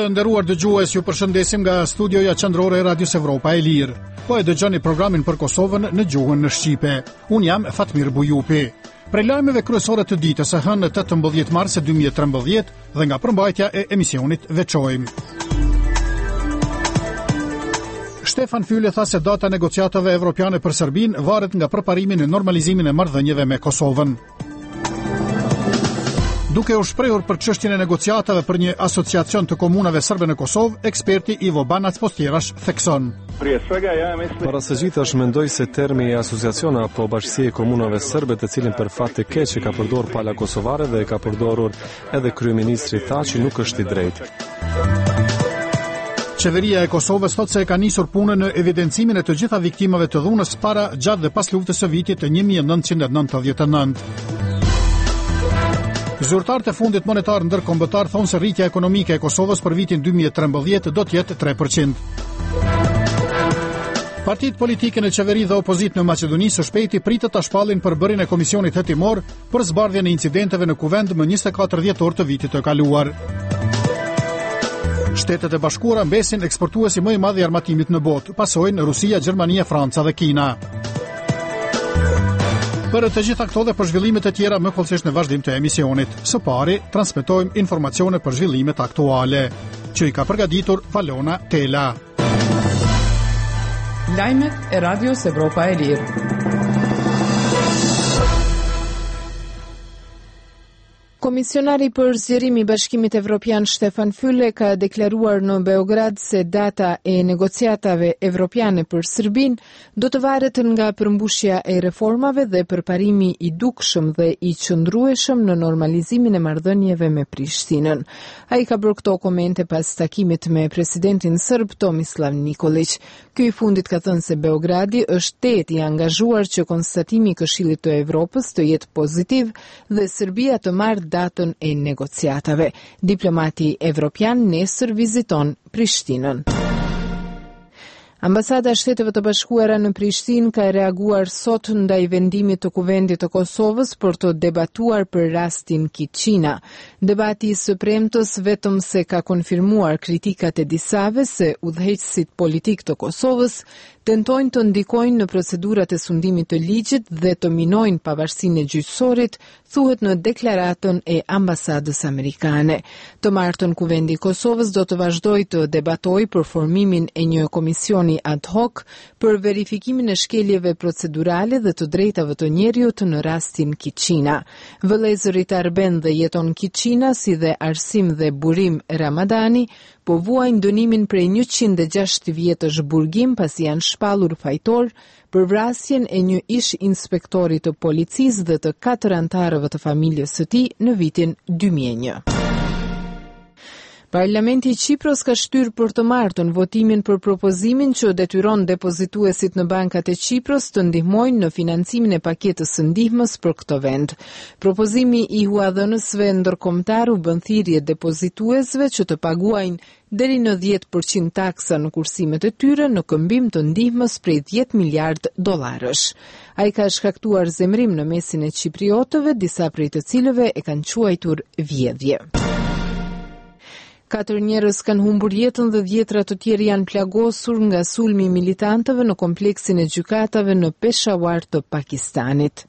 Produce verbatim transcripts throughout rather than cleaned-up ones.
Të nderuar dëgjues, ju përshëndesim nga studioja qendrore e Radios Evropa e Lirë. Po e dëgjoni programin për Kosovën në gjuhën në shqipe. Unë jam Fatmir Bujupi. Prej lajmeve kryesore të ditës së hënë tetëmbëdhjetë mars dy mijë e trembëdhjetë dhe nga përmbajtja e emisionit veçojmë. Stefan Füle tha se data negociatave evropiane për Serbinë varet nga përparimi në normalizimin e marrëdhënieve me Kosovën. Duke u shprehur për çështjen e negociatave për një asociacion të komunave serbe në Kosovë, eksperti Ivo Banac Postjerash thekson. Para së gjithash mendoj se termi e asociaciona apo bashkësie e komunave serbe, të cilin për fat të keq e ka përdorur pala kosovare dhe e ka përdorur edhe kryeministri Thaçi, nuk është i drejtë. Qeveria e Kosovës thot se e ka nisur punën në evidencimin e të gjitha viktimave të dhunës para, gjatë dhe pas luftës së vitit të një mijë e nëntëqind e nëntëdhjetë e nëntë. Zyrtarët e fundit monetar ndërkombëtar thonë se rritja ekonomike e Kosovës për vitin dy mijë e trembëdhjetë do të jetë tre përqind. Partitë politike në qeveri dhe opozitë në Maqedoni së shpejti pritet ta shpallin përbërjen e komisionit hetimor për zbardhjen e incidenteve në kuvend më njëzet e katër dhjetor të vitit të kaluar. Shtetet e Bashkuara mbesin eksportuesi më i madh i armatimit në botë, pasojnë Rusia, Gjermania, Franca dhe Kina. Për të gjitha këto dhe për zhvillimet e tjera më kollësisht në vazhdim të emisionit. Së pari, transmetojmë informacione për zhvillimet aktuale, që i ka përgatitur Valona Tela. Lajmet e Radios Evropa e Lirë. Komisionari për zgjerimi i Bashkimit Evropian Stefan Füle ka deklaruar në Beograd se data e negociatave evropiane për Serbinë do të varet nga përmbushja e reformave dhe përparimi i dukshëm dhe i qëndrueshëm në normalizimin e marrëdhënieve me Prishtinën. Ai ka bërë këto komente pas takimit me presidentin serb Tomislav Nikolić. Ky i fundit ka thënë se Beogradi është tetë i angazhuar që konstatimi i Këshillit të Evropës të jetë pozitiv dhe Serbia të marrë datën e negociatave. Diplomati evropian nesër viziton Prishtinën. Ambasada e Shteteve të Bashkuara në Prishtinë ka reaguar sot ndaj vendimit të Kuvendit të Kosovës për të debatuar për rastin Kiçina. Debati së premtës vetëm se ka konfirmuar kritikat e disave se udhëheqësit politik të Kosovës tentojnë të ndikojnë në procedurat e sundimit të ligjit dhe të minojnë pavarësinë e gjyqësorit, thuhet në deklaratën e ambasadës amerikane. Të martën Kuvendi i Kosovës do të vazhdojë të debatojë për formimin e një komisioni ad hoc për verifikimin e shkeljeve procedurale dhe të drejtave të njerëzit në rastin Kiçina. Vëllezërit arben dhe jeton Kiçina, si dhe Arsim dhe Burim Ramadani, po vuajnë dënimin prej njëqind e gjashtë vjetësh burgim pasi janë shpallur fajtor për vrasjen e një ish inspektori të policisë dhe të katër anëtarëve të familjes së tij në vitin dy mijë e një. Parlamenti i Qipros ka shtyrë për të martën votimin për propozimin që detyron depozituesit në bankat e Qipros të ndihmojnë në financimin e paketës së ndihmës për këtë vend. Propozimi i huadhënësve ndërkombëtar u bën thirrje depozituesve që të paguajnë deri në dhjetë përqind taksa në kursimet e tyre në këmbim të ndihmës prej dhjetë miliard dollarësh. Ai ka shkaktuar zemrim në mesin e qipriotëve, disa prej të cilëve e kanë quajtur vjedhje. Katër njerëz kanë humbur jetën dhe dhjetra të tjerë janë plagosur nga sulmi i militantëve në kompleksin e gjykatave në Peshawar të Pakistanit.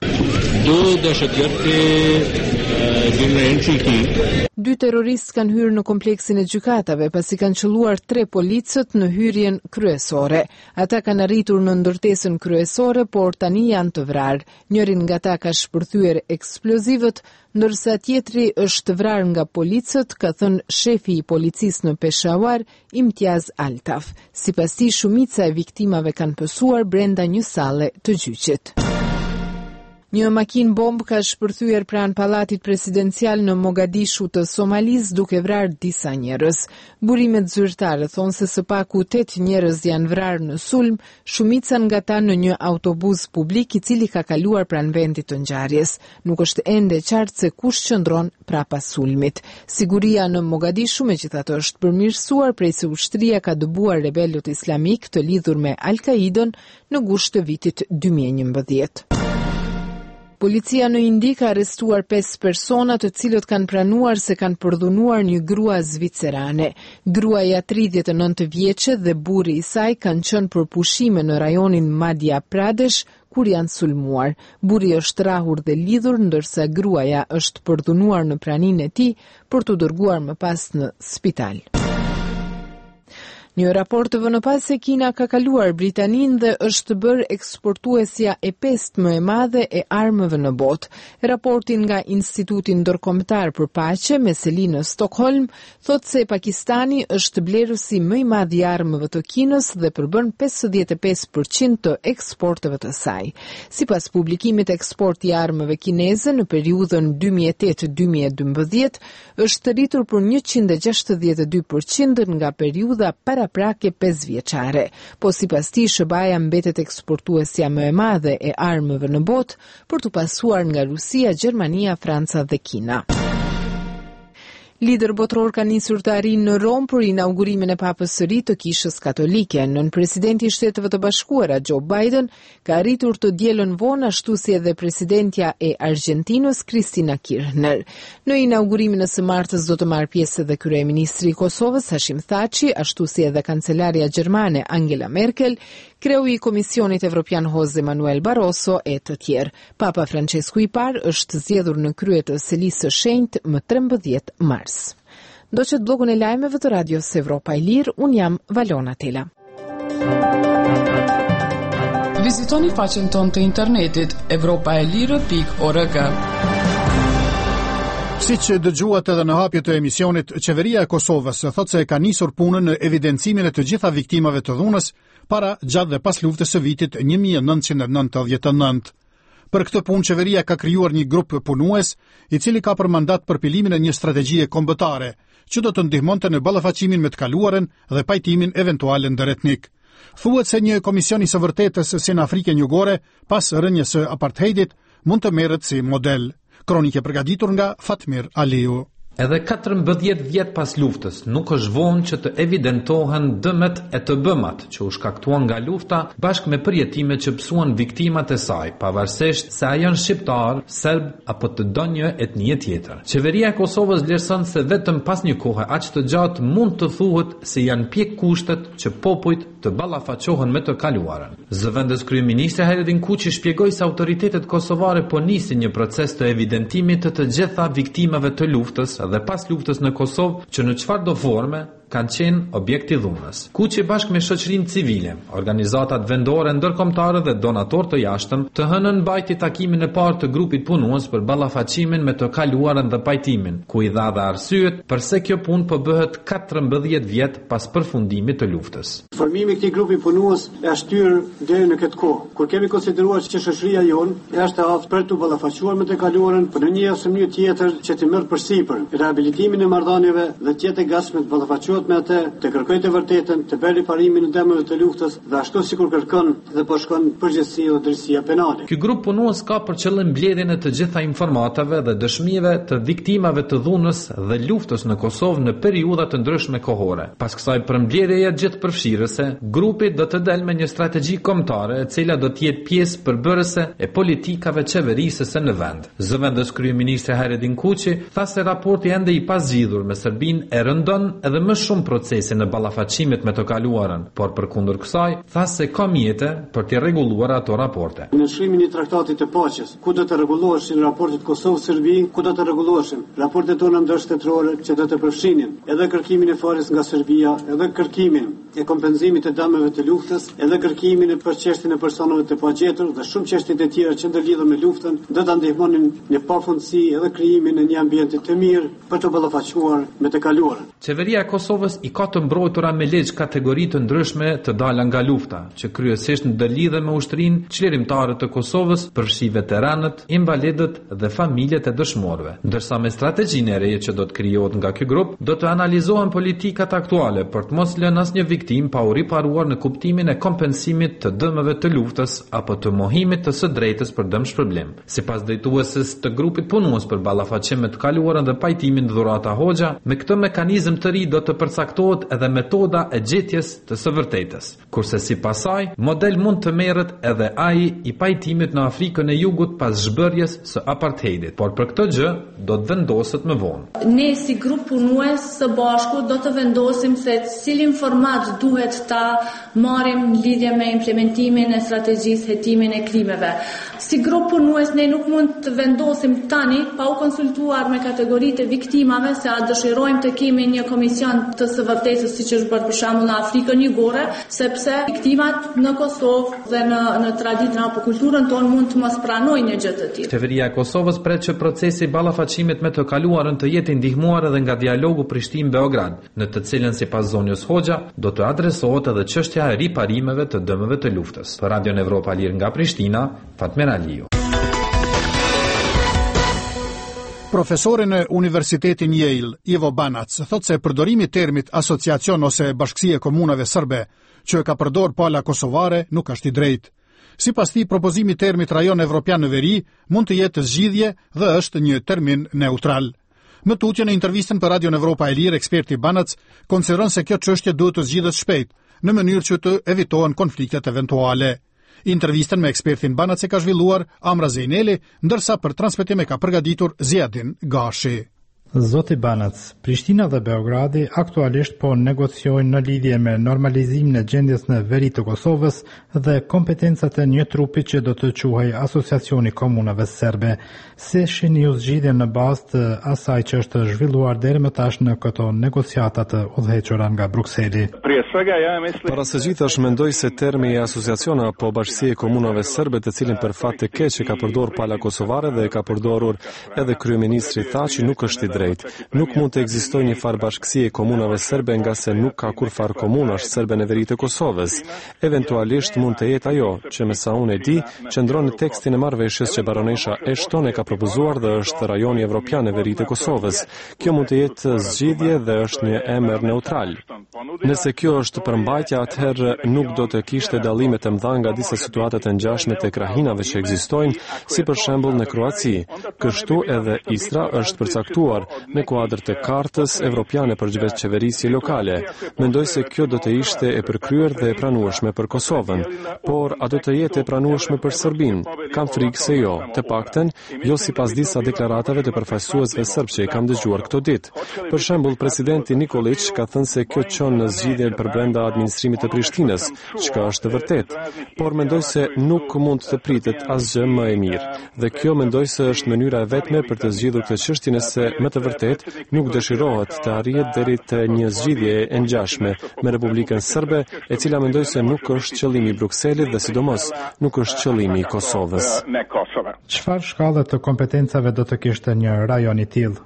Dy terroristë kanë hyrë në kompleksin e gjykatave pasi kanë qelluar tre policët në hyrjen kryesore. Ata kanë arritur në ndërtesën kryesore, por tani janë të vrarë. Njërin nga ta ka shpërthyer eksplozivët, ndërsa tjetri është vrarë nga policët, ka thënë shefi i policisë në Peshawar, Imtiaz Altaf. Sipas tij, shumica e viktimave kanë pësuar brenda një salle të gjyqit. Një makinë bomb ka shpërthyer pranë pallatit presidencial në Mogadishu të Somalis duke vrarë disa njerëz. Burimet zyrtare thonë se së paku tetë njerëz janë vrarë në sulm, shumica nga ta në një autobus publik i cili ka kaluar pranë vendit të ngjarjes. Nuk është ende qartë se kush qëndron prapa sulmit. Siguria në Mogadishu megjithatë është përmirësuar prej se ushtria ka dëbuar rebelët islamik të lidhur me Al-Qaidën në gusht të vitit dy mijë e njëmbëdhjetë. Policia në Indi ka arrestuar pesë persona të cilët kanë pranuar se kanë përdhunuar një grua zvicerane. Gruaja tridhjetë e nëntë vjeçe dhe burri i saj kanë qenë për pushime në rajonin Madhya Pradesh kur janë sulmuar. Burri është rrahur dhe lidhur, ndërsa gruaja është përdhunuar në praninë e tij për t'u dërguar më pas në spital. Një raport të vënë pas se Kina ka kaluar Britaninë dhe është bërë eksportuesja e pestë më e madhe e armëve në botë. Raportin nga Instituti Ndërkombëtar për Paqe me seli në Stockholm thotë se Pakistani është blerësi më i madh i armëve të Kinës dhe përbën pesëdhjetë e pesë përqind të eksporteve të saj. Sipas publikimit, eksporti i armëve kineze në periudhën dy mijë e tetë dy mijë e dymbëdhjetë është rritur për njëqind e gjashtëdhjetë e dy përqind nga periudha para prake pesë vjeçare, po sipas tij Sh B A-ja mbetet eksportuesja më e madhe e armëve në botë për t'u pasuar nga Rusia, Gjermania, Franca dhe Kina. Lider botror ka nisur të arrijnë në Rom për inaugurimin e Papës së ri të Kishës Katolike. Nën presidenti i Shteteve të Bashkuara Joe Biden ka arritur të dielën vonë, ashtu si edhe presidentja e Argjentinës Kristina Kirchner. Në inaugurimin e së martës do të marrë pjesë edhe kryeministri i Kosovës Hashim Thaçi, ashtu si edhe kancelaria gjermane Angela Merkel, kreu i Komisionit Evropian Jose Manuel Barroso e të tjerë. Papa Francesku i parë është zgjedhur në krye të selisë së shenjtë më trembëdhjetë mars. Do qëtë blogun e lajmeve të Radios Evropa e Lirë, unë jam Valona Tela. Vizitoni faqen tonë të internetit evropa e lirë pikë org. Si që dëgjuat edhe në hapje të emisionit, qeveria e Kosovës thotë se ka nisur punën në evidencimin e të gjitha viktimave të dhunës para, gjatë dhe pas luftës së vitit një mijë e nëntëqind e nëntëdhjetë e nëntë. Për këtë punë, qeveria ka krijuar një grup punues, i cili ka për mandat përpilimin e një strategjie kombëtare, që do të ndihmonte në ballafaqimin me të kaluarën dhe pajtimin eventual ndëretnik. Thuhet se një komision i së vërtetës si në Afrikën Jugore, pas rënjes së apartheidit, mund të merret si model. Kronike përgatitur nga Fatmir Aliu. Edhe katërmbëdhjetë vjet pas luftës, nuk është vonë që të evidentohen dëmet e të bëmat që u shkaktuan nga lufta bashkë me përjetimet që pësuan viktimat e saj, pavarësisht se a janë shqiptar, serb apo të ndonjë etnie tjetër. Qeveria e Kosovës vlerëson se vetëm pas një kohe aq të gjatë mund të thuhet se janë pjek kushtet që popujt të ballafaqohen me të kaluarën. Zëvendës kryeministri Hayredin Kuçi shpjegoi se autoritetet kosovare po nisin një proces të evidentimit të të gjitha viktimave të luftës dhe pas luftës në Kosovë që në çfarëdo forme kanë qenë objekti dhunës. Kuçi bashkë me shoqërinë civile, organizatat vendore ndërkombëtare dhe donatorë të jashtëm të hënën mbajti takimin e parë të grupit punues për ballafaqimin me të kaluarën dhe pajtimin, ku i dha dhe arsyet pse kjo punë po bëhet katërmbëdhjetë vjet pas përfundimit të luftës. Formimi i këtij grupi punues e shtyr deri në këtë kohë, kur kemi konsideruar që shoqëria jonë është e aftë për të ballafaquar me të kaluarën, por në një ose mënyrë tjetër që të merr përsipër rehabilitimin e marrëdhënieve dhe të jetë gatshëm të ballafaquohet me atë, të kërkojë të vërtetën, të bëjë riparimin e dëmeve të luftës dhe ashtu sikur kërkon dhe po shkon përgjegjësia dhe drejtësia penale. Ky grup punues ka për qëllim mbledhjen e të gjitha informatave dhe dëshmive të viktimave të dhunës dhe luftës në Kosovë në periudha të ndryshme kohore. Pas kësaj përmbledhjeje gjithë përfshirëse, grupi do të dalë me një strategji kombëtare e cila do të jetë pjesë përbërëse e politikave qeverisëse në vend. Zëvendës kryeministri Hayredin Kuçi tha se raporti ende i pazgjidhur me Serbinë e rëndon edhe më shumë procesin e ballafaçimit me të kaluarën, por përkundër kësaj, tha se ka mjete për të rregulluar ato raporte. Në shkrimin e traktatit të paqes, ku do të rregulloheshin raportet Kosovë-Serbi, ku do të rregulloheshin raportet tona ndërshtetërore që do të përfshinin edhe kërkimin e farës nga Serbia, edhe kërkimin e kompenzimit të dëmeve të luftës, edhe kërkimin e për çështjen e personave të pagjetur dhe shumë çështje të tjera që ndërlidhen me luftën, do ta ndihmonin në pafundësi edhe krijimin e një ambienti të mirë për të ballafaquar me të kaluarën. Qeveria e Kosovës i ka të mbrojtura me ligj kategori të ndryshme të dala nga lufta, që kryesisht ndërlidhen me ushtrinë çlirimtare të Kosovës, përfshi veteranët, invalidët dhe familjet e dëshmorëve. Ndërsa me strategjinë e re që do të krijohet nga ky grup, do të analizohen politikat aktuale për të mos lënë asnjë viktim pa u riparuar në kuptimin e kompensimit të dëmeve të luftës apo të mohimit të së drejtës për dëmshpërblim. Sipas drejtueses të grupit punues për ballafaqim me të kaluarën dhe pajtimin Dhurata Hoxha, me këtë mekanizëm të ri do të përcaktohet edhe metoda e gjetjes të së vërtetës, kurse sipas saj, model mund të merret edhe ai i pajtimit në Afrikën e Jugut pas zhbërjes së apartheidit, por për këtë gjë do të vendoset më vonë. Ne si grup punues së bashku do të vendosim se cilin format duhet ta marrim në lidhje me implementimin e strategjisë hetimin e krimeve. Si grup punues ne nuk mund të vendosim tani pa u konsultuar me kategoritë e viktimave se a dëshirojmë të kemi një komision të së vërtetës siç është bërë për shembull në Afrikën Jugore, sepse viktimat në Kosovë dhe në në traditën apo kulturën tonë mund të mos pranojnë një gjë të tillë. Qeveria e Kosovës pret që procesi ballafaqimit me të kaluarën të jetë i ndihmuar edhe nga dialogu Prishtinë-Beograd, në të cilën sipas zonjës Hoxha do të adresohet edhe çështja e riparimeve të dëmeve të luftës. Për Radion Evropa Lir nga Prishtina, Fatmir Aliu. Profesori në Universitetin Yale, Ivo Banac, thot se përdorimi i termit asociacion ose bashkësi e komunave serbe, që ka përdor pala kosovare, nuk është i drejtë. Sipas tij, propozimi i termit rajon evropian në veri mund të jetë zgjidhje dhe është një termin neutral. Më tutje në intervistën për Radion Evropa e Lirë, eksperti Banac konsideron se kjo çështje duhet të zgjidhet shpejt, në mënyrë që të evitohen konfliktet eventuale. Intervistën me ekspertin Banac e ka zhvilluar Amra Zejneli, ndërsa për transmetim e ka përgatitur Ziadin Gashi. Zoti Banac, Prishtina dhe Beogradi aktualisht po negociojnë në lidhje me normalizimin e gjendjes në veri të Kosovës dhe kompetencat e një trupi që do të quhej Asociacioni Komunave Serbe. Si shihni ju zgjidhjen në bazë të asaj që është zhvilluar deri më tash në këto negociata të udhëhequra nga Brukseli? Para së gjithash mendoj se termi asociacion apo bashkësi e komunave serbe, të cilin për fat të keq e ka përdorur pala kosovare dhe e ka përdorur edhe kryeministri Thaçi, nuk është i drejtë. Nuk mund të ekzistojë një far bashkësi e komunave serbe nga se nuk ka kur far komunash serbe në veri të Kosovës. Eventualisht mund të jetë ajo, që me sa unë e di, qëndron në tekstin e marrëveshjes që baronesha Ashton e ka propozuar dhe është rajoni evropian e veri të Kosovës. Kjo mund të jetë zgjidhje dhe është një emër neutral. Nëse kjo është përmbajtja, atëherë nuk do të kishte dallime të mëdha nga disa situatat e ngjashme të krahinave që ekzistojnë, si për shembull në Kroaci. Kështu edhe Istra është përcaktuar në kuadër të kartës evropiane për qeverisje lokale. Mendoj se kjo do të ishte e përkryer dhe e pranueshme për Kosovën, por a do të jetë e pranueshme për Serbinë? Kam frikë se jo, të paktën jo sipas disa deklaratave të përfaqësuesve serb që e kam dëgjuar këto ditë. Për shembull, presidenti Nikolić ka thënë se kjo çon në zgjidhje për brenda administrimit të Prishtinës, çka është e vërtetë, por mendoj se nuk mund të pritet asgjë më e mirë. Dhe kjo mendoj se është mënyra e vetme për të zgjidhur këtë çështje, nëse më të vërtetë nuk dëshirohet të arrihet deri te një zgjidhje e ngjashme me Republikën Serbe, e cila mendoj se nuk është qëllimi i Brukselit dhe sidomos nuk është qëllimi i Kosovës. Çfarë shkallë të kompetencave do të kishte një rajon i tillë?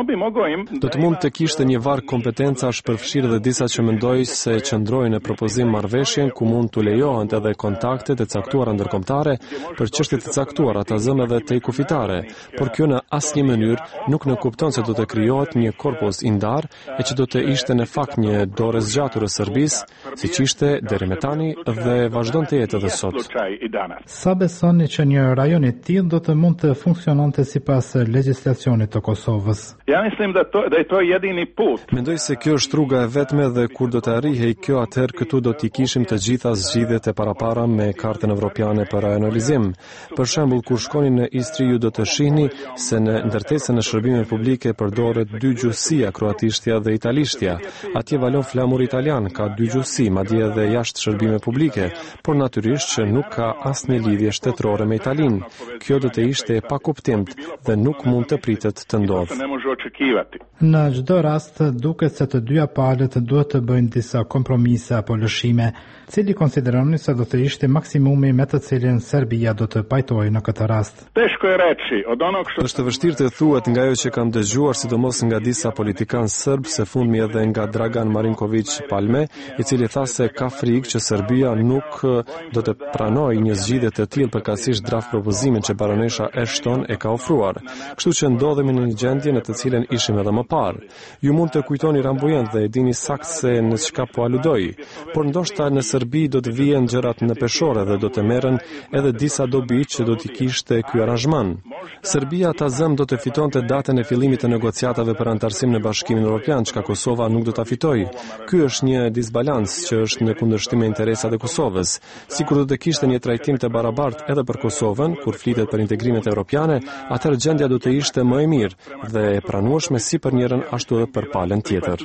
Do të mund të kishte një varg kompetencash përfshirë dhe disa që mendoj se qëndrojnë në propozim marrëveshjen ku mund të lejohen edhe kontaktet e caktuara ndërkombëtare për çështje të caktuara të zëmë dhe të kufitare, por kjo në asnjë mënyrë nuk në kupton se do të krijohet një korpus i ndar e që do të ishte në fakt një dorë zgjatur e Serbisë, siç ishte deri më tani dhe vazhdon të jetë edhe sot. Sa besoni që një rajon i tillë do të mund të funksiononte sipas legjislacionit të Kosovës? Ja mislim da to da je to jedini put. Mendoj se kjo është rruga e vetme dhe kur do të arrijej kjo, atëherë këtu do t'i kishim të gjitha zgjidhjet e parapara me kartën evropiane për analizim. Për shembull, kur shkoni në Istri ju do të shihni se në ndërtesën e shërbimeve publike përdoret dy gjuhësia, kroatishtja dhe italishtja. Atje valon flamur italian, ka dy gjuhësi, madje edhe jashtë shërbime publike, por natyrisht që nuk ka asnjë lidhje shtetërore me Italinë. Kjo do të ishte e pakuptimt dhe nuk mund të pritet të ndodhë. Në çdo rast, duket se të dyja palët duhet të bëjnë disa kompromise apo lëshime. Cili konsideroni se do të ishte maksimumi me të cilin Serbia do të pajtojë në këtë rast? Është vështirë të thuhet nga ajo që kam dëgjuar, sidomos nga disa politikanë serb, se fundmi edhe nga Dragan Marinković Palme, i cili tha se ka frikë që Serbia nuk do të pranojë një zgjidhje të tillë përkatësisht draft propozimin që baronesha Ashton e ka ofruar. Kështu që ndodhemi në një gjendje në të të cilën ishim edhe më parë. Ju mund të kujtoni Rambujent dhe e dini sakt se në çka po aludoj, por ndoshta në Serbi do të vijen gjërat në peshore dhe do të merren edhe disa dobi që do t'i kishte ky aranzhman. Serbia tazëm do të fitonte datën e fillimit të negociatave për antarësim në Bashkimin Evropian, çka Kosova nuk do ta fitojë. Ky është një disbalans që është në kundërshtim me interesat e Kosovës. Sikur do të kishte një trajtim të barabartë edhe për Kosovën, kur flitet për integrimet evropiane, atëherë gjendja do të ishte më e mirë dhe e pranueshme si për njërin ashtu edhe për palën tjetër.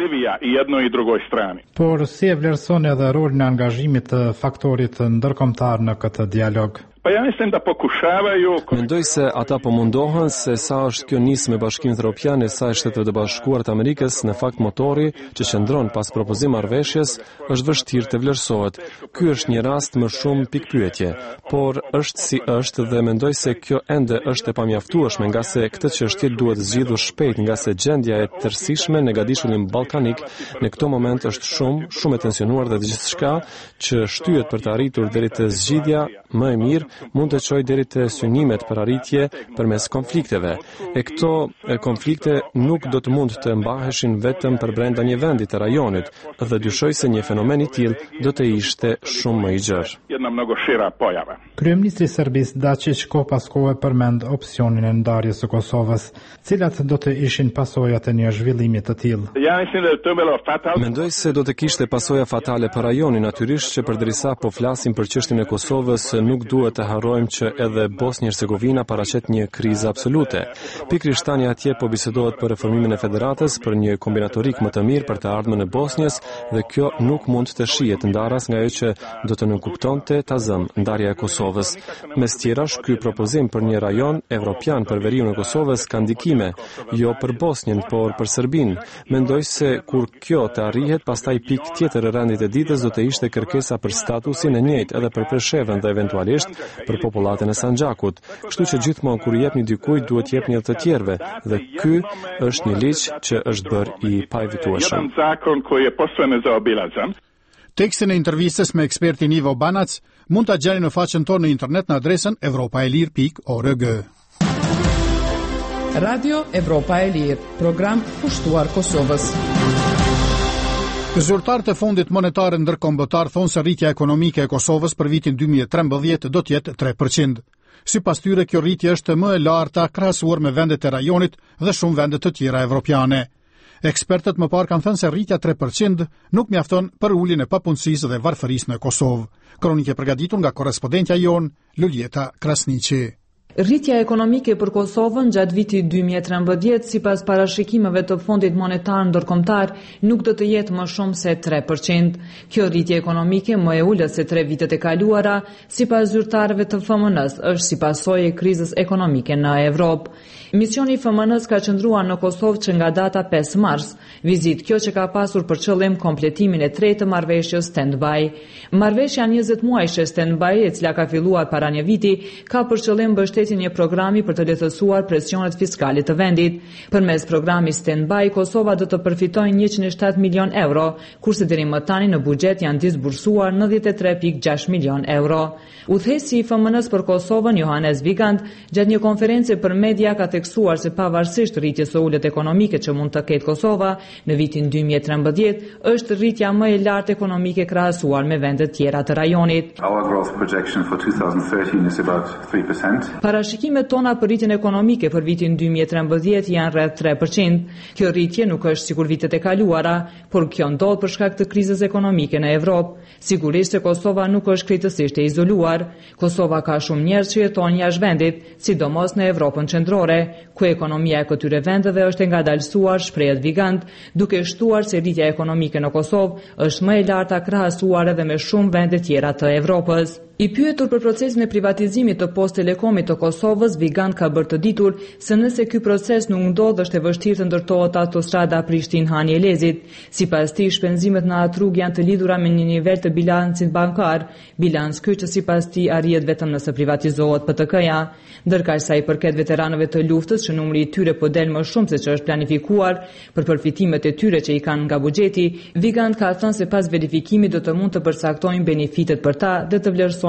Por si e vlerësoni edhe rolin e angazhimit të faktorit ndërkombëtar në këtë dialog? Mendoj se ata po mundohen se sa është kjo nisë me Bashkimin Evropian e sa e Shtetet e Bashkuara të Amerikës, në fakt motori që qëndron pas propozim marrëveshjes është vështirë të vlerësohet. Ky është një rast më shumë pikpyetje, por është si është dhe mendoj se kjo ende është e pamjaftueshme nga se këtë çështje duhet zgjidhur shpejt nga se gjendja e tërësishme në gadishullin ballkanik në këtë moment është shumë, shumë e tensionuar dhe gjithçka që shtyhet për të arritur deri te zgjidhja më e mirë mund të çojë deri te synimet për arritje përmes konflikteve. E këto e konflikte nuk do të mund të mbaheshin vetëm për brenda një vendi të rajonit, dhe dyshoj se një fenomen i tillë do të ishte shumë më i gjerë. Kryeministri i Serbisë Dačić kohë pas kohe përmend opsionin e ndarjes së Kosovës. Cilat do të ishin pasojat e një zhvillimi të tillë? Mendoj se do të kishte pasoja fatale për rajonin, natyrisht që përderisa po flasim për çështjen e Kosovës, nuk duhet të harrojmë që edhe Bosnjë-Hercegovina paraqet një krizë absolute. Pikërisht tani atje po bisedohet për reformimin e federatës, për një kombinatorik më të mirë për të ardhmen e Bosnjës, dhe kjo nuk mund të shihet ndaras nga ajo që do të nënkuptonte tazëm ndarja e Kosovës. Mes tjerash, ky propozim për një rajon evropian për veriun e Kosovës ka ndikime, jo për Bosnjën, por për Serbinë. Mendoj se kur kjo të arrihet, pastaj pikë tjetër e rendit e ditës do të ishte kërkesa për statusin e njëjtë edhe për Preshevën dhe eventualisht për popullatën e Sanxhakut. Kështu që gjithmonë kur jepni dikujt duhet jepni edhe të tjerëve, dhe ky është një ligj që është bërë i paevitueshëm. Tekstin e intervistës me ekspertin Ivo Banac mund ta gjeni në faqen tonë në internet në adresën evropaelir pikë org. Radio Evropa e Lirë, program kushtuar Kosovës. Zyrtarët e Fondit Monetar Ndërkombëtar thonë se rritja ekonomike e Kosovës për vitin dy mijë e trembëdhjetë do të jetë tre përqind. Sipas tyre, kjo rritje është më e larta krahasuar me vendet e rajonit dhe shumë vende të tjera evropiane. Ekspertët më parë kanë thënë se rritja tre përqind nuk mjafton për uljen e papunësisë dhe varfërisë në Kosovë. Kronikë e përgatitur nga korrespondentja jon Luljeta Krasniqi. Rritja ekonomike për Kosovën gjatë vitit dy mijë e trembëdhjetë sipas parashikimeve të Fondit Monetar Ndërkombëtar nuk do të jetë më shumë se tre përqind. Kjo rritje ekonomike më e ulët se tre vitet e kaluara, sipas zyrtarëve të F M N-s, është si pasojë e krizës ekonomike në Evropë. Misioni i F M N-s ka qëndruar në Kosovë që nga data pesë mars, vizitë kjo që ka pasur për qëllim kompletimin e tretë të marrëveshjes stand-by. Marrëveshja njëzet muajshe stand-by, e cila ka filluar para një viti, ka për qëllim mbështetjen e programi për të lehtësuar presionet fiskale të vendit. Përmes programit stand-by, Kosova do të përfitojë njëqind e shtatë milion euro, kurse deri më tani në buxhet janë disbursuar nëntëdhjetë e tre pikë gjashtë milion euro. Udhëheqësi i F M N-s për Kosovën, Johannes Vigand, gjatë një konferencë për media ka theksuar se pavarësisht rritjes së ulët ekonomike që mund të ketë Kosova në vitin dy mijë e trembëdhjetë, është rritja më e lartë ekonomike krahasuar me vendet tjera të rajonit. Our growth projection for twenty thirteen is about three percent. Parashikimet tona për rritjen ekonomike për vitin dy mijë e trembëdhjetë janë rreth tre përqind. Kjo rritje nuk është sikur vitet e kaluara, por kjo ndodh për shkak të krizës ekonomike në Evropë. Sigurisht se Kosova nuk është krejtësisht e izoluar. Kosova ka shumë njerëz që jetojnë jashtë vendit, sidomos në Evropën qendrore, ku ekonomia e këtyre vendeve është e ngadalësuar, shprehet Vigand, duke shtuar se rritja ekonomike në Kosovë është më e larta krahasuar edhe me shumë vende tjera të Evropës. I pyetur për procesin e privatizimit të Post Telekomit të Kosovës, Vigand ka bërë të ditur se nëse ky proces nuk ndodh, është e vështirë të ndërtohet autostrada Prishtinë-Hani Elezit. Sipas tij, shpenzimet në atë rrugë janë të lidhura me një nivel të bilancit bankar, bilanc ky që sipas tij arrihet vetëm nëse privatizohet P T K-ja. Ndërkaq sa i përket veteranëve të luftës, që numri i tyre po del më shumë se ç'është është planifikuar për përfitimet e tyre që i kanë nga buxheti, Vigand ka thënë se pas verifikimit do të mund të përcaktojnë benefitet për ta dhe të vlerësojnë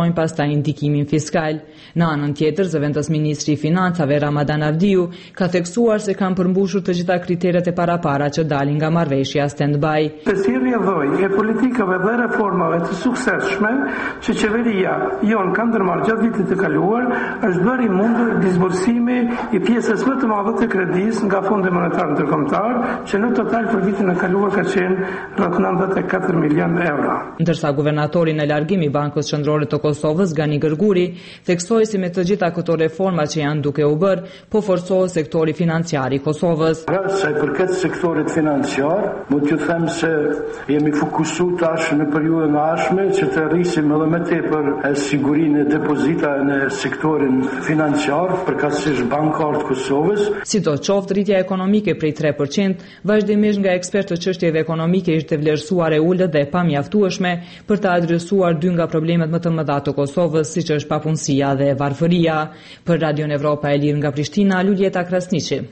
vlerësojnë pastaj ndikimin fiskal. Në anën tjetër, zëvendës ministri i Financave Ramadan Avdiu ka theksuar se kanë përmbushur të gjitha kriteret e parapara që dalin nga marrëveshja stand-by. Përsirje dhoj e politikave dhe reformave të suksesshme që qeveria jon ka ndërmarrë gjatë vitit të kaluar, është bërë i mundur disbursimi i pjesës më të madhe të kredisë nga Fondi Monetar Ndërkombëtar, që në total për vitin e kaluar ka qenë rreth nëntëdhjetë e katër milion euro. Ndërsa guvernatori në largim i Bankës Qendrore të Kosovës, Gani Gërguri, theksoi se me të gjitha këto reforma që janë duke u bërë, po forcohet sektori financiar i Kosovës. Sa i përket sektorit financiar, mund t'ju them se jemi fokusuar tash në periudhën e ardhshme që të rrisim edhe më tepër sigurinë e depozitave në sektorin financiar, përkatësisht bankar të Kosovës. Sidoqoftë, rritja ekonomike prej tre përqind vazhdimisht nga ekspertë të çështjeve ekonomike ishte vlerësuar e ulët dhe e pamjaftueshme për të adresuar dy nga problemet më të mëdha të Kosovës, siç është papunësia dhe varfëria. Për Radion Evropa e Lirë nga Prishtina, Luljeta Krasniqi.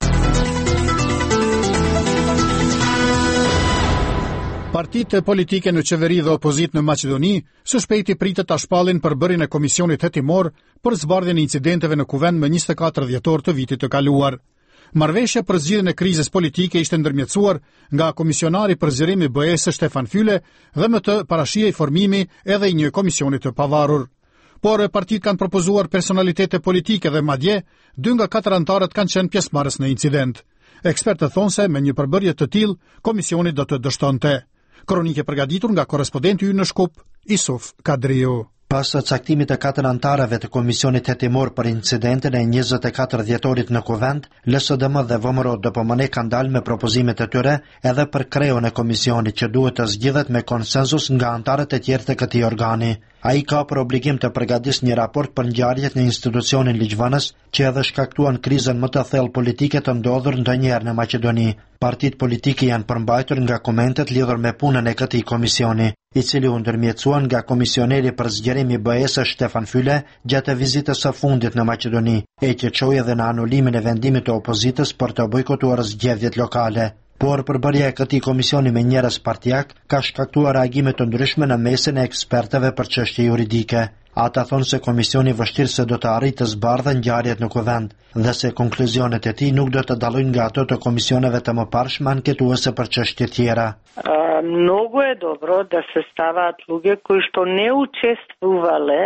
Partitë politike në qeveri dhe opozit në Maqedoni së shpejti pritet ta shpallin përbërjen e komisionit hetimor për zbardhjen e incidenteve në kuvend më njëzet e katër dhjetor të vitit të kaluar. Marrëveshja për zgjidhjen e krizës politike ishte ndërmjetësuar nga komisionari për zgjerim i B E-s Stefan Fyle dhe më të parashihej formimi edhe i një komisioni të pavarur. Por partitë kanë propozuar personalitete politike dhe madje dy nga katër anëtarët kanë qenë pjesëmarrës në incident. Ekspertët thonë se me një përbërje të tillë komisioni do të dështonte. Kronike përgatitur nga korrespondenti ynë në Shkup, Isuf Kadriu. Pas caktimit të katër anëtarëve të komisionit hetimor për incidentin e njëzet e katër dhjetorit në kuvend, L S D M dhe V M R O D P M N kanë dalë me propozimet e tyre edhe për kreun e komisionit që duhet të zgjidhet me konsenzus nga anëtarët e tjerë të këtij organi. Ai ka për obligim të përgatisë një raport për ngjarjet në institucionin ligjvënës që edhe shkaktuan krizën më të thellë politike të ndodhur ndonjëherë në Maqedoni. Partitë politike janë përmbajtur nga komentet lidhur me punën e këtij komisioni, i cili u ndërmjetësuan nga komisioneri për zgjerim i B E-s Stefan Fyle gjatë vizitës së fundit në Maqedoni, e që çoi edhe në anulimin e vendimit të opozitës për të bojkotuar zgjedhjet lokale. Por përbërja e këtij komisioni me njerëz partijak ka shkaktuar reagime të ndryshme në mesin e ekspertëve për çështje juridike. Ata thonë se komisioni vështirë se do të arrijë të zbardhë ngjarjet në kuvend dhe se konkluzionet e tij nuk do të dallojnë nga ato të komisioneve të mëparshme anketuese për çështje tjera. Uh, mnogo je dobro da se stavат луѓе кои што не учествувале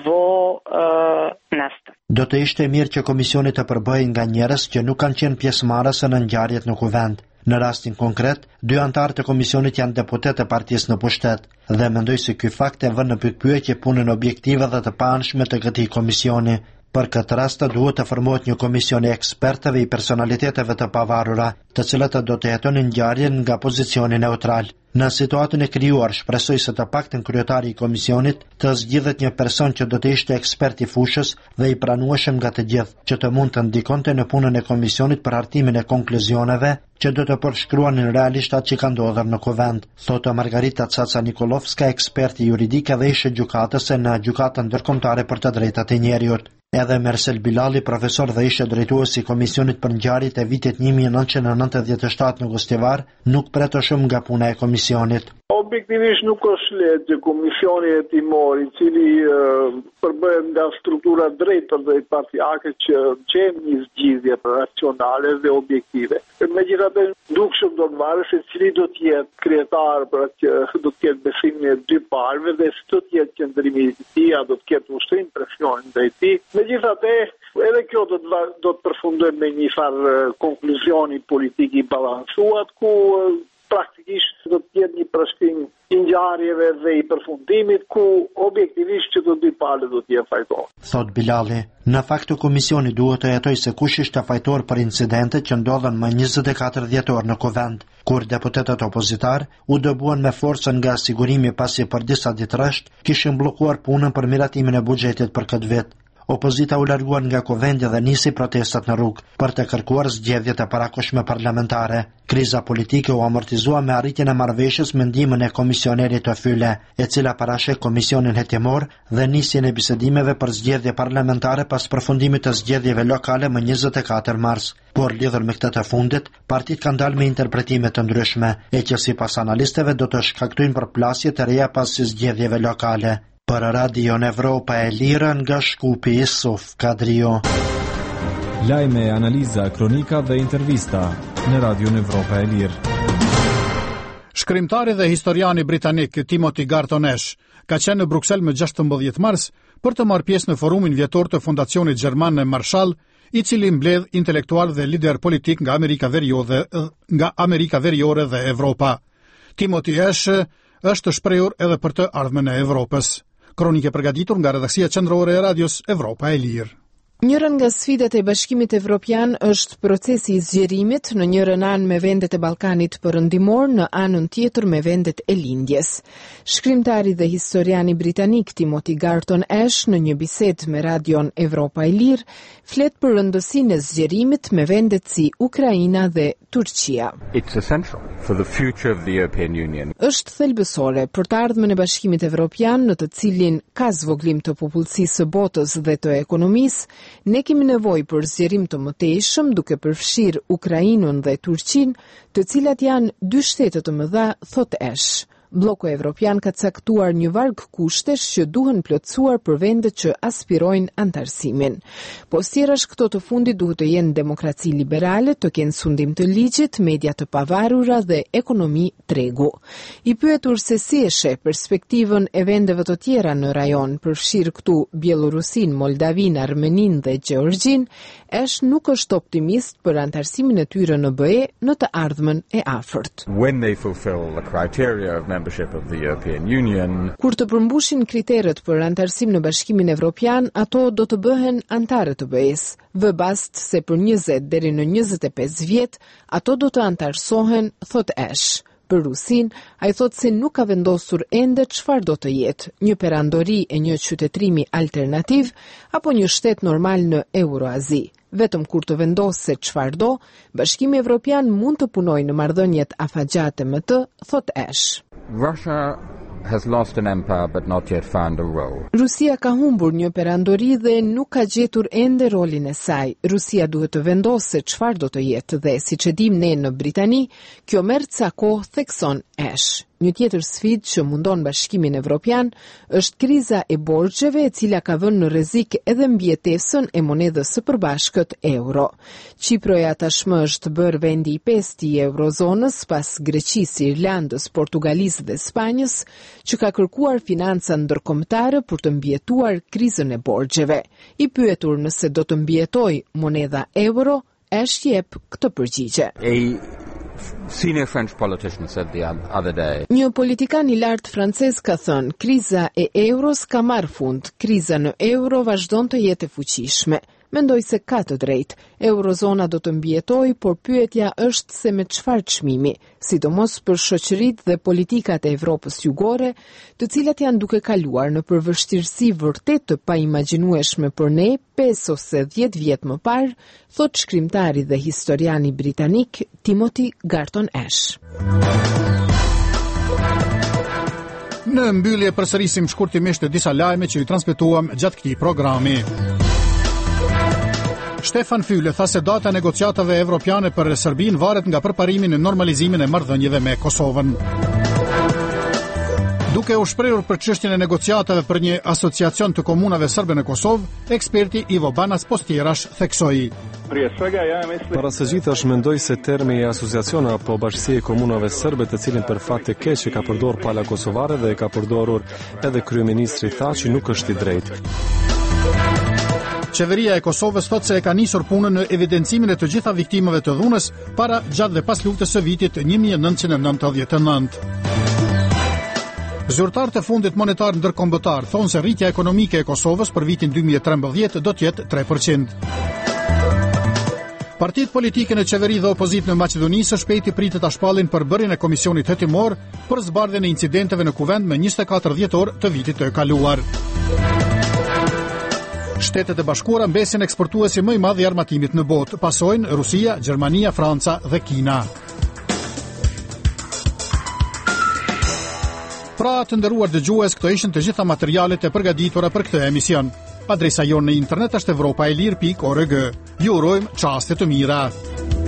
во uh, настан. Do të ishte mirë që komisioni të përbëhej nga njerëz që nuk kanë qenë pjesëmarrës në ngjarjet në kuvend. Në rastin konkret, dy antarë të komisionit janë deputet e partisë në pushtet dhe mendoj se ky fakt e vën në pikpyetje punën objektive dhe të paanshme të këtij komisioni. Për këtë rast duhet të formohet një komision i ekspertëve i personaliteteve të pavarura, të cilët do të hetonin ngjarjen nga pozicioni neutral. Në situatën e krijuar, shpresoj se të paktën kryetari i komisionit të zgjidhet një person që do të ishte ekspert i fushës dhe i pranueshëm nga të gjithë, që të mund të ndikonte në punën e komisionit për hartimin e konkluzioneve që do të përshkruanin realisht atë që ka ndodhur në kuvend, thotë Margarita Caca Nikolovska, eksperti juridik dhe ishe gjykatëse në Gjykatën Ndërkombëtare për të Drejtat e Njerëzit. Edhe Mersel Bilali, profesor dhe ishe drejtuesi i komisionit për ngjarjet e vitit një mijë e nëntëqind e nëntëdhjetë e shtatë në Gostivar, nuk pret shumë nga puna e komisionit. Objektivisht nuk është lehtë që komisioni hetimor, i cili uh, përbëhet nga struktura drejtë dhe partijake që gjen një zgjidhje racionale dhe objektive. Megjithatë, dukshëm do të varet se cili do të jetë kryetar për atë që do të ketë besimin e dy palëve dhe si do të jetë qendrimi i tij, a do të ketë ushtrim presion ndaj tij. Megjithatë, edhe kjo do të do të përfundojë me një farë konkluzioni politik i balancuar ku praktikisht do të jetë një përshkrim i ngjarjeve dhe i përfundimit ku objektivisht që të dy palët do të jenë fajtor. Thot Bilali, në fakt komisioni duhet të hetojë se kush ishte fajtor për incidentet që ndodhen më njëzet e katër dhjetor në kuvend, kur deputetët opozitar u dëbuan me forcën nga sigurimi pasi për disa ditë rresht kishin bllokuar punën për miratimin e buxhetit për këtë vit. Opozita u larguan nga kuvendi dhe nisi protestat në rrugë për të kërkuar zgjedhjet e parakoshme parlamentare. Kriza politike u amortizua me arritjen e marrëveshjes me ndihmën e komisionerit të Fyle, e cila parasheh komisionin hetimor dhe nisjen e bisedimeve për zgjedhje parlamentare pas përfundimit të zgjedhjeve lokale më njëzet e katër mars. Por lidhur me këtë të fundit, partitë kanë dalë me interpretime të ndryshme, e që sipas analistëve do të shkaktojnë përplasje të reja pas zgjedhjeve lokale. Për Radion Evropa e Lirë nga Shkupi Isuf Kadrio. Lajme, analiza, kronika dhe intervista në Radion Evropa e Lirë. Shkrimtari dhe historiani britanik Timothy Garton Ash ka qenë në Bruksel më gjashtëmbëdhjetë mars për të marrë pjesë në forumin vjetor të Fondacionit Gjerman në Marshall, i cili mbledh intelektual dhe lider politik nga Amerika Veriore, nga Amerika Veriore dhe Evropa. Timothy Ash është shprehur edhe për të ardhmen e Evropës. Kronike përgatitur nga redaksia qendrore e Radios Evropa e Lirë. Njërën nga sfidat e Bashkimit Evropian është procesi i zgjerimit, në njërën anë me vendet e Ballkanit Perëndimor, në anën tjetër me vendet e lindjes. Shkrimtari dhe historiani britanik Timothy Garton Ash në një bisedë me Radion Evropa e Lirë flet për rëndësinë e zgjerimit me vendet si Ukraina dhe Turqia. It's essential for the future of the European Union. Është thelbësore për të ardhmen e Bashkimit Evropian, në të cilin ka zvoglim të popullsisë së botës dhe të ekonomisë. Ne kemi nevojë për zgjerim të mëtejshëm, duke përfshirë Ukrainën dhe Turqinë, të cilat janë dy shtete të mëdha, thot Ash. Bloku Evropian ka caktuar një varg kushtesh që duhen plotësuar për vendet që aspirojnë antarësimin. Postjerash këto të fundit duhet të jenë demokraci liberale, të kenë sundim të ligjit, media të pavarura dhe ekonomi tregu. I pyetur se si e sheh perspektivën e vendeve të tjera në rajon, përfshirë këtu Bielorusin, Moldavin, Armenin dhe Gjeorgjin, Ash nuk është optimist për antarësimin e tyre në B E në të ardhmen e afërt. When they fulfill the criteria of membership of the European Union. Kur të përmbushin kriteret për antarësim në Bashkimin Evropian, ato do të bëhen antarë të B E-s. Vë bast se për njëzet deri në njëzet e pesë vjet, ato do të antarësohen, thot Ash. Për Rusin, ai thot se nuk ka vendosur ende çfarë do të jetë, një perandori e një qytetrimi alternativ apo një shtet normal në Euroazi. Vetëm kur të vendosë se çfarë do, Bashkimi Evropian mund të punojë në marrëdhëniet afatgjate me të, thot Ash. Russia has lost an empire but not yet found a role. Rusia ka humbur një perandori dhe nuk ka gjetur ende rolin e saj. Rusia duhet të vendosë se çfarë do të jetë dhe siç e dim ne në Britani, kjo merr ca kohë, thekson Ash. Një tjetër sfidë që mundon Bashkimin Evropian është kriza e borxheve, e cila ka vënë në rrezik edhe mbjetesën e monedhës së përbashkët euro. Çiproja tashmë është bërë vendi i pestë i eurozonës pas Greqisë, Irlandës, Portugalisë dhe Spanjës, që ka kërkuar financa ndërkombëtare për të mbjetuar krizën e borxheve. I pyetur nëse do të mbjetojë monedha euro, Ash jep këtë përgjigje. Senior French politician said the other day. Një politikan i lartë francez ka thënë, kriza e euros ka marrë fund, kriza në euro vazhdon të jetë e fuqishme. Mendoj se ka të drejtë. Eurozona do të mbietojë, por pyetja është se me çfarë çmimi, sidomos për shoqëritë dhe politikat e Evropës jugore, të cilat janë duke kaluar në përvështirësi vërtet të paimagjinueshme për ne pesë ose dhjetë vjet më parë, thot shkrimtari dhe historiani britanik Timothy Garton Ash. Në mbyllje përsërisim shkurtimisht disa lajme që ju transmetuam gjatë këtij programi. Stefan Füle tha se data e negociatave evropiane për Serbinë varet nga përparimi në normalizimin e marrëdhënieve me Kosovën. Duke u shprehur për çështjen e negociatave për një asociacion të komunave serbe në Kosovë, eksperti Ivo Banas Postjerash theksoi. Para së gjithash mendoj se termi e asociaciona apo bashkësia e komunave serbe, të cilin për fat të keq e ka përdorur pala kosovare dhe e ka përdorur edhe kryeministri Thaçi, nuk është i drejtë. Qeveria e Kosovës thot se e ka nisur punën në evidencimin e të gjitha viktimave të dhunës para, gjatë dhe pas luftës së vitit një mijë nëntëqind e nëntëdhjetë e nëntë. Zyrtarët e Fundit Monetar Ndërkombëtar thonë se rritja ekonomike e Kosovës për vitin dy mijë e trembëdhjetë do të jetë tre përqind. Partitë politike në qeveri dhe opozitë në Maqedoni së shpejti pritet ta shpallin përbërjen e komisionit hetimor për zbardhjen e incidenteve në kuvend me njëzet e katër dhjetor të vitit të kaluar. Shtetet e Bashkuara mbesin eksportuesi më i madh i armatimit në botë, pasojnë Rusia, Gjermania, Franca dhe Kina. Pra, të nderuar dëgjues, këto ishin të gjitha materialet e përgatitura për këtë emision. Adresa jonë në internet është evropaelir pikë org. Ju urojmë çaste të mira.